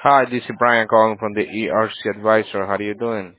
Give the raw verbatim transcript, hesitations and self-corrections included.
Hi, this is Brian calling from the E R C Advisor. How are you doing?